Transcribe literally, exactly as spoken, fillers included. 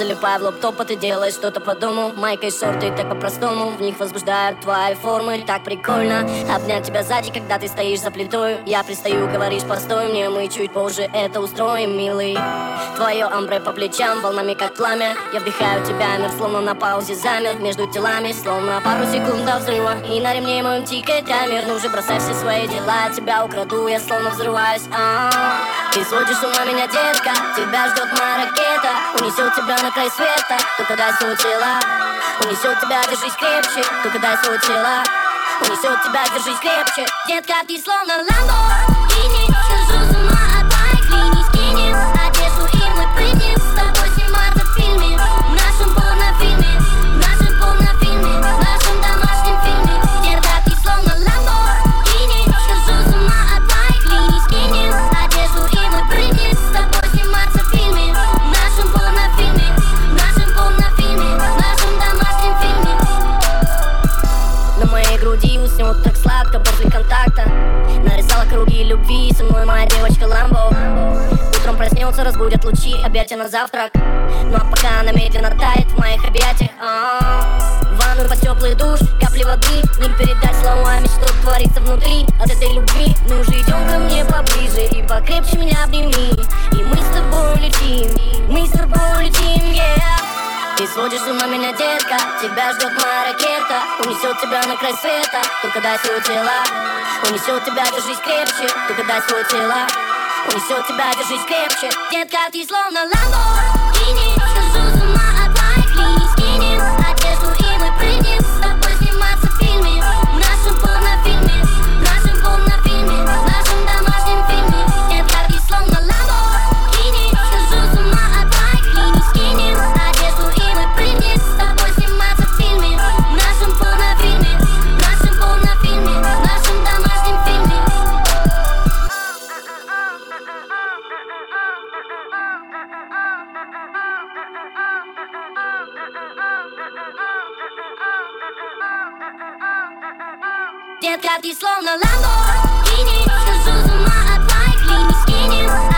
залипая в лаптоп, а ты делаешь что-то по дому. Майка и шорты так по-простому, в них возбуждают твои формы. Так прикольно обнять тебя сзади, когда ты стоишь за плитой. Я пристаю, говоришь, постой мне, мы чуть позже это устроим, милый. Твое амбре по плечам, волнами как пламя. Я вдыхаю тебя, мир словно на паузе замер. Между телами, словно пару секунд до взрыва. И на ремне моем тикает таймер. Ну же, бросай все свои дела, тебя украду, я словно взрываюсь. А-а-а. Ты сводишь с ума меня, детка, тебя ждет моя ракета. Унесет тебя на край света, только дай свое тело. Унесет тебя, держись крепче, только дай свое тело. Унесет тебя, держись крепче. Детка, ты словно Ламборгини. Схожу с ума от твоих линий. Скинем одежду и мы прыгнем с тобой сниматься в фильме. В нашем порнофильме, в нашем порнофильме, в нашем домашнем фильме. Детка, ты словно Ламборгини. Схожу с ума от твоих линий. Скинем одежду и мы прыгнем с тобой сниматься в фильме. В нашем порнофильме, в нашем порнофильме, в нашем домашнем фильме. На моей груди уснет так сладко после контакта. Нарисала круги любви, со мной моя девочка Ламбо. Утром проснется, разбудят лучи, объятия на завтрак. Ну а пока она медленно тает в моих объятиях. А-а-а. В ванную под теплый душ, капли воды. Не передать словами, что творится внутри от этой любви. Ну же, идем ко мне поближе и покрепче меня обними. И мы с тобой летим, мы с тобой летим, yeah. Ты сводишь с ума меня, детка, тебя ждет моя ракета. Унесет тебя на край света, только дай свое тело. Унесет тебя, держись крепче, только дай свое тело. Унесет тебя, держись крепче. Детка, ты словно Ламборгини. Схожу с ума от твоих линий. Скинем одежду и мы прыгнем с тобой сниматься в фильме. В нашем порнофильме, в нашем порнофильме, в нашем домашнем фильме. Детка, ты словно Ламборгини. Схожу с ума от твоих линий. Скинем одежду и мы прыгнем с тобой сниматься в фильме. В нашем порнофильме, в нашем порнофильме, в нашем домашнем фильме. Детка, ты словно Ламборгини. Схожу с ума от твоих линий. Скинем